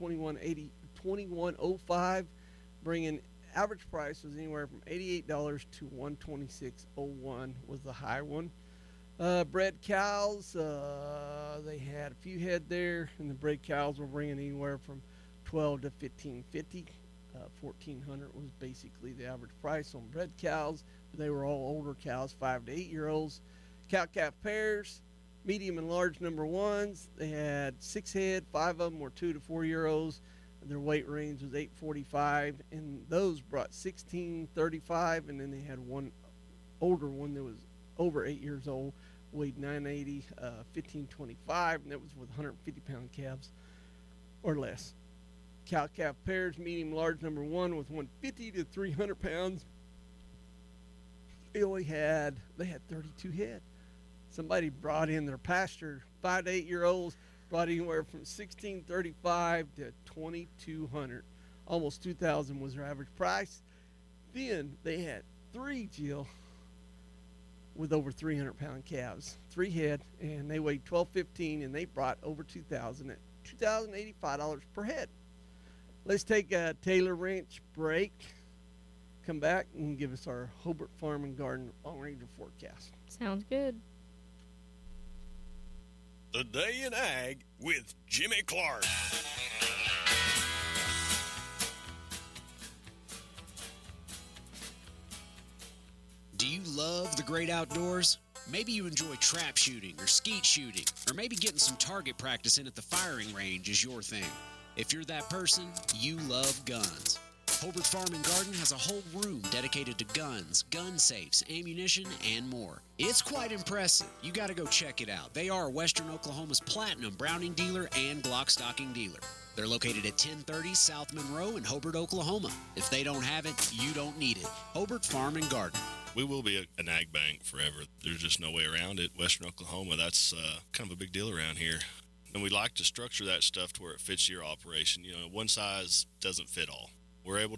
$21.05, bringing average price was anywhere from $88 to $126.01 was the high one. Bred cows, they had a few head there, and the bred cows were bringing anywhere from $12 to $15.50. $1,400 was basically the average price on bred cows, but they were all older cows, 5 to 8 year olds. Cow calf pairs, medium and large number ones, they had 6 head, 5 of them were 2 to 4 year olds. Their weight range was 845, and those brought 1635, and then they had one older one that was over 8 years old, weighed 980, 1525, and that was with 150 pound calves or less. Cow calf pairs, medium large number one with 150 to 300 pounds. They had 32 head. Somebody brought in their pasture, 5 to 8 year olds, brought anywhere from 1635 to 2200. Almost 2000 was their average price. Then they had 3, Jill, with over 300 pound calves, 3 head, and they weighed 1215, and they brought over 2000 at $2,085 per head. Let's take a Taylor Ranch break, come back and give us our Hobart Farm and Garden long-range forecast. Sounds good. The Day in Ag with Jimmy Clark. Do you love the great outdoors? Maybe you enjoy trap shooting or skeet shooting, or maybe getting some target practice in at the firing range is your thing. If you're that person, you love guns. Hobart Farm and Garden has a whole room dedicated to guns, gun safes, ammunition, and more. It's quite impressive. You got to go check it out. They are Western Oklahoma's platinum Browning dealer and Glock stocking dealer. They're located at 1030 South Monroe in Hobart, Oklahoma. If they don't have it, you don't need it. Hobart Farm and Garden. We will be an ag bank forever. There's just no way around it. Western Oklahoma, that's kind of a big deal around here. And we like to structure that stuff to where it fits your operation. You know, one size doesn't fit all. We're able to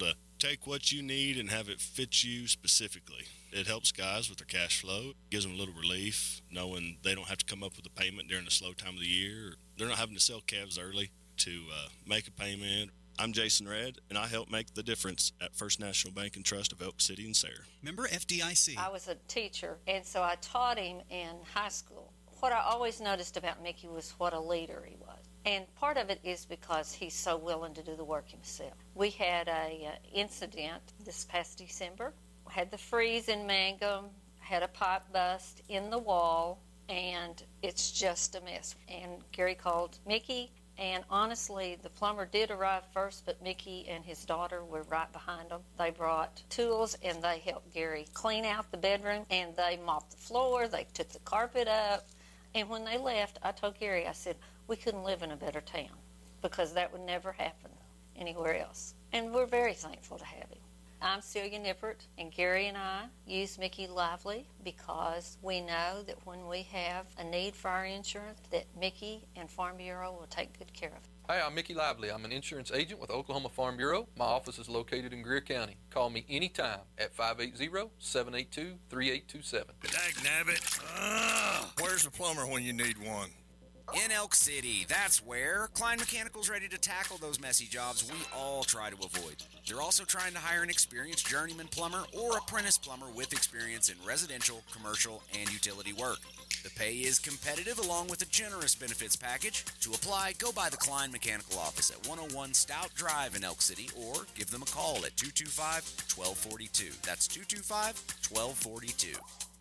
take what you need and have it fit you specifically. It helps guys with their cash flow. It gives them a little relief knowing they don't have to come up with a payment during the slow time of the year. They're not having to sell calves early to make a payment. I'm Jason Redd, and I help make the difference at First National Bank and Trust of Elk City and Sayre. Member FDIC. I was a teacher, and so I taught him in high school. What I always noticed about Mickey was what a leader he was. And part of it is because he's so willing to do the work himself. We had a incident this past December. We had the freeze in Mangum, had a pipe bust in the wall, and it's just a mess. And Gary called Mickey, and honestly, the plumber did arrive first, but Mickey and his daughter were right behind them. They brought tools, and they helped Gary clean out the bedroom, and they mopped the floor, they took the carpet up. And when they left, I told Gary, I said, we couldn't live in a better town because that would never happen anywhere else. And we're very thankful to have him. I'm Celia Nippert, and Gary and I use Mickey Lively because we know that when we have a need for our insurance, that Mickey and Farm Bureau will take good care of it. Hi, I'm Mickey Lively. I'm an insurance agent with Oklahoma Farm Bureau. My office is located in Greer County. Call me anytime at 580-782-3827. Dagnabbit. Where's the plumber when you need one? In Elk City, that's where Klein Mechanical's ready to tackle those messy jobs we all try to avoid. They're also trying to hire an experienced journeyman plumber or apprentice plumber with experience in residential, commercial, and utility work. The pay is competitive along with a generous benefits package. To apply, go by the Klein Mechanical office at 101 Stout Drive in Elk City or give them a call at 225-1242. That's 225-1242.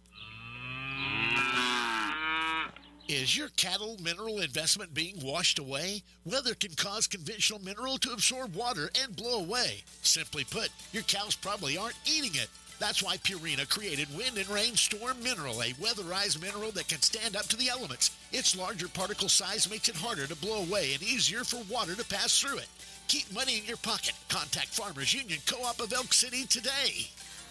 Is your cattle mineral investment being washed away? Weather can cause conventional mineral to absorb water and blow away. Simply put, your cows probably aren't eating it. That's why Purina created Wind and Rain Storm Mineral, a weatherized mineral that can stand up to the elements. Its larger particle size makes it harder to blow away and easier for water to pass through it. Keep money in your pocket. Contact Farmers Union Co-op of Elk City today.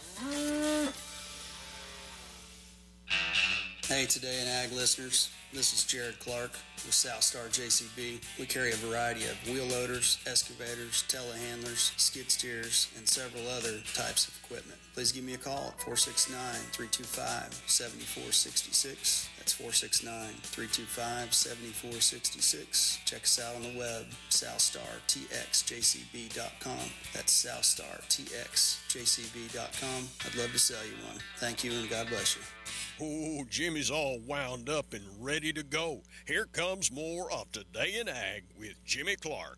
Hey, Today in Ag listeners. This is Jared Clark with Southstar JCB. We carry a variety of wheel loaders, excavators, telehandlers, skid steers, and several other types of equipment. Please give me a call at 469-325-7466. That's 469-325-7466. Check us out on the web, SouthstarTXJCB.com. That's SouthstarTXJCB.com. I'd love to sell you one. Thank you and God bless you. Oh, Jimmy's all wound up and ready to go. Here comes more of Today in Ag with Jimmy Clark.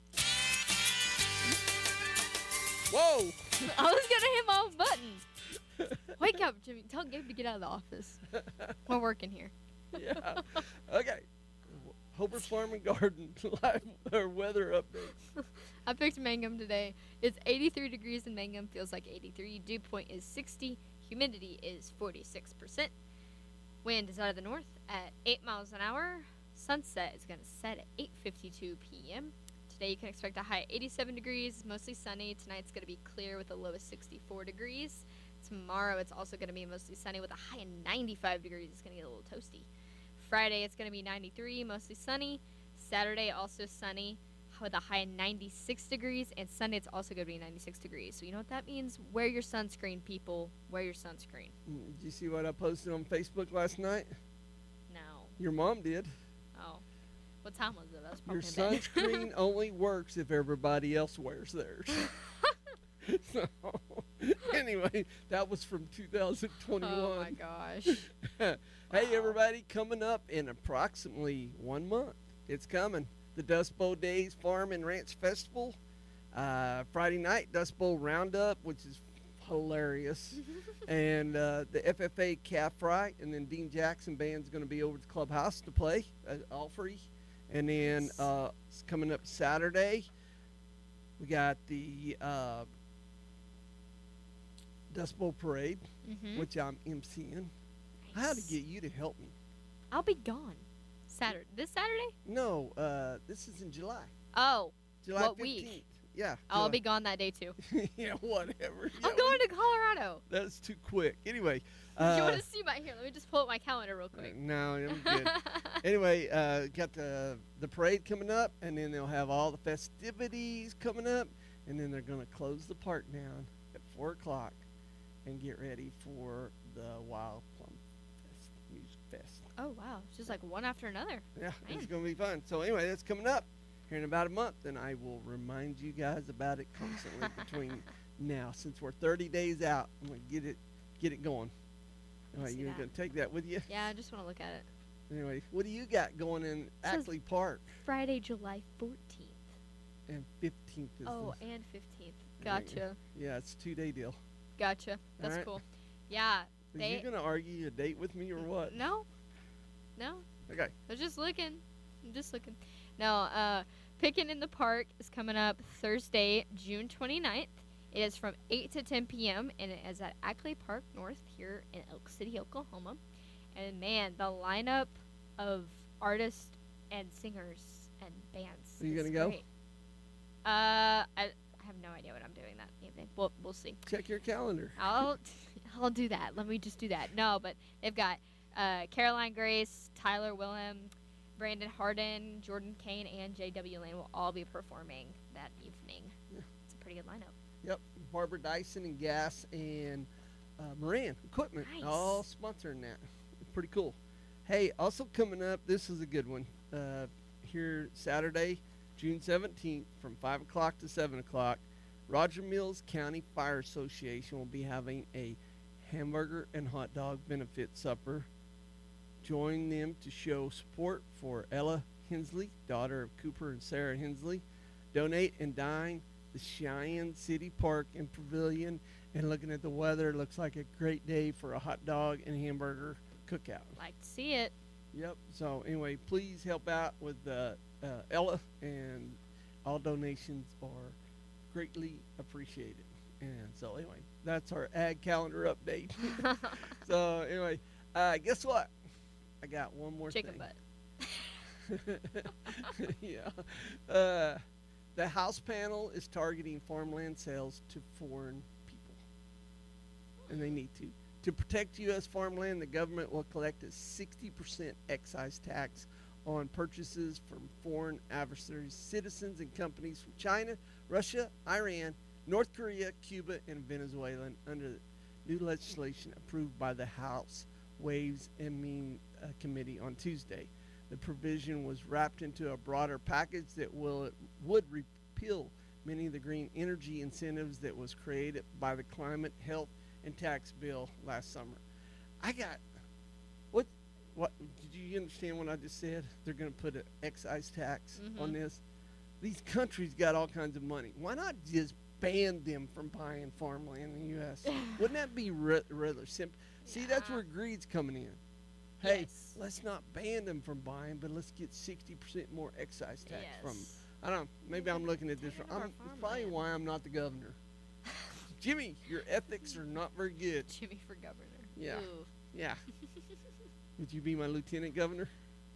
Whoa! I was gonna hit my own button. Wake up, Jimmy. Tell Gabe to get out of the office. We're working here. Yeah. Okay. Hobart's Farm and Garden live or weather updates. I picked Mangum today. It's 83 degrees in Mangum. Feels like 83. Dew point is 60. Humidity is 46%. Wind is out of the north at 8 miles an hour. Sunset is going to set at 8:52 p.m. Today you can expect a high of 87 degrees, mostly sunny. Tonight's going to be clear with a low of 64 degrees. Tomorrow it's also going to be mostly sunny with a high of 95 degrees. It's going to get a little toasty. Friday it's going to be 93, mostly sunny. Saturday also sunny with a high of 96 degrees. And Sunday it's also going to be 96 degrees. So you know what that means? Wear your sunscreen, people. Wear your sunscreen. Did you see what I posted on Facebook last night? No. Your mom did. Oh. What time was it? That was Your probably sunscreen only works if everybody else wears theirs. So, anyway, that was from 2021. Oh, my gosh. Hey, everybody, coming up in approximately 1 month, it's coming. The Dust Bowl Days Farm and Ranch Festival. Friday night, Dust Bowl Roundup, which is hilarious. And the FFA Calf Fry. And then Dean Jackson Band's going to be over at the clubhouse to play, all free. And then it's coming up Saturday, we got the Dust Bowl Parade, which I'm emceeing. Nice. I had to get you to help me. I'll be gone. This Saturday? No, this is in July. Oh, July what 15th. Week? Yeah. I'll be gone that day too. Yeah, whatever. I'm going to Colorado. That's too quick. Anyway. You want to see my here? Let me just pull up my calendar real quick. No, I'm good. Anyway, got the parade coming up, and then they'll have all the festivities coming up, and then they're going to close the park down 4 o'clock and get ready for the Wild Plum Fest, Music Fest. Oh, wow. It's just like one after another. Yeah, Man. it's going to be fun. So anyway, that's coming up here in about a month, and I will remind you guys about it constantly between now. Since we're 30 days out, I'm going to get it going. All right, see you're that. going to take that with you? Yeah, I just want to look at it. Anyway, what do you got going in Says Ackley Park? Friday, July 14th. And 15th is Oh, the, and 15th. Gotcha. Yeah, it's a 2-day deal. Gotcha. That's Alright. cool. Yeah. Are you going to argue a date with me or what? No. No. Okay. I'm just looking. No, Pickin' in the Park is coming up Thursday, June 29th. It is from 8 to 10 p.m. and it is at Ackley Park North here in Elk City, Oklahoma. And man, the lineup of artists and singers and bands. Are you is gonna go? great. I have no idea what I'm doing that evening. We'll see. Check your calendar. I'll do that. Let me just do that. No, but they've got Caroline Grace, Tyler Willem, Brandon Harden, Jordan Kane, and J.W. Lane will all be performing that evening. Yeah. It's a pretty good lineup. Yep. Barbara Dyson and Gas and Moran Equipment Nice. all sponsoring that. Pretty cool. Hey, also coming up, this is a good one. Here Saturday, June 17th from 5 o'clock to 7 o'clock, Roger Mills County Fire Association will be having a hamburger and hot dog benefit supper. Join them to show support for Ella Hensley, daughter of Cooper and Sarah Hensley. Donate and dine the Cheyenne City Park and Pavilion. And looking at the weather, it looks like a great day for a hot dog and hamburger cookout. Like to see it. Yep. So anyway, please help out with Ella, and all donations are greatly appreciated. And so anyway, that's our ag calendar update. So anyway, guess what? I got one more Chicken thing. butt. Yeah. The House panel is targeting farmland sales to foreign people, and they need to. To protect U.S. farmland, the government will collect a 60% excise tax on purchases from foreign adversaries, citizens, and companies from China, Russia, Iran, North Korea, Cuba, and Venezuela under new legislation approved by the House Ways and Means Committee on Tuesday. The provision was wrapped into a broader package that would repeal many of the green energy incentives that was created by the Climate, Health, and Tax Bill last summer. What did you understand what I just said? They're going to put an excise tax on this. These countries got all kinds of money. Why not just ban them from buying farmland in the U.S.? Wouldn't that be rather simple? See, that's where greed's coming in. Hey, let's not ban them from buying, but let's get 60% more excise tax from. I don't know. Maybe I'm looking at this wrong. It's probably why I'm not the governor. Jimmy, your ethics are not very good. Jimmy for governor. Yeah. Ooh. Yeah. Would you be my lieutenant governor?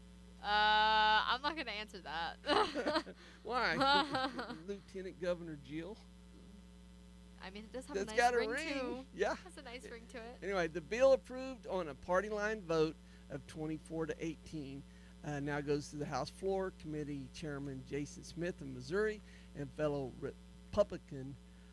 I'm not gonna answer that. Why? Lieutenant Governor Jill. I mean, it does have That's a nice got a ring, ring. too. Yeah. It has a nice ring to it. Anyway, the bill approved on a party line vote of 24 to 18 now goes to the House floor. Committee Chairman Jason Smith of Missouri and fellow Republican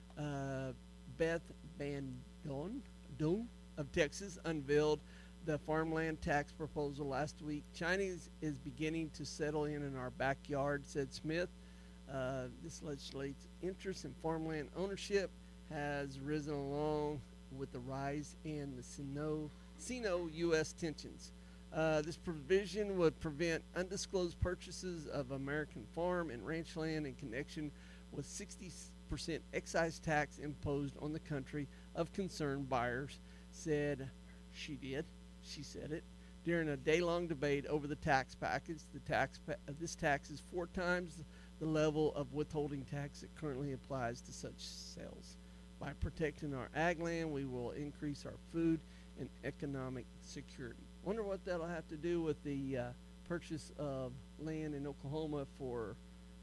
Beth Van Doon of Texas unveiled the farmland tax proposal last week. China is beginning to settle in our backyard, said Smith. This legislates interest in farmland ownership has risen along with the rise in the Sino-U.S. tensions. This provision would prevent undisclosed purchases of American farm and ranch land in connection with 60% excise tax imposed on the country of concerned buyers, said she said it during a day-long debate over the tax package. This tax is 4 times the level of withholding tax that currently applies to such sales. By protecting our ag land, we will increase our food and economic security. Wonder what that'll have to do with the purchase of land in Oklahoma for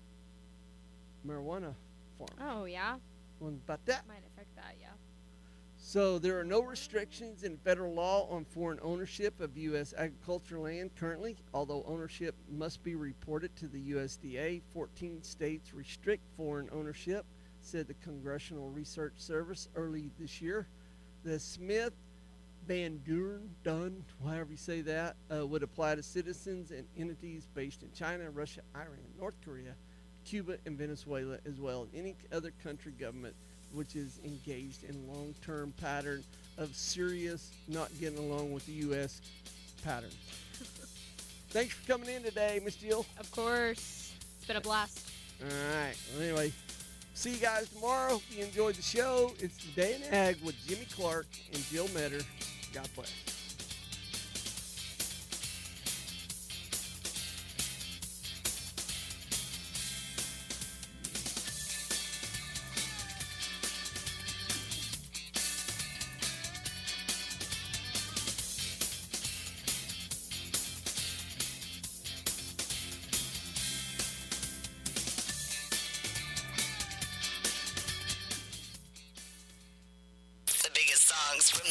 marijuana farms. Oh, yeah. Wonder about that. Might affect that, yeah. So there are no restrictions in federal law on foreign ownership of U.S. agricultural land currently, although ownership must be reported to the USDA. 14 states restrict foreign ownership. said the Congressional Research Service early this year. The Smith Van Dunn, however you say that, would apply to citizens and entities based in China, Russia, Iran, North Korea, Cuba, and Venezuela, as well as any other country government which is engaged in long-term pattern of serious not getting along with the U.S. pattern. Thanks for coming in today, Miss Jill. Of course. It's been a blast. All right. Well, anyway, see you guys tomorrow. Hope you enjoyed the show. It's the Day in Ag with Jimmy Clark and Jill Metter. God bless.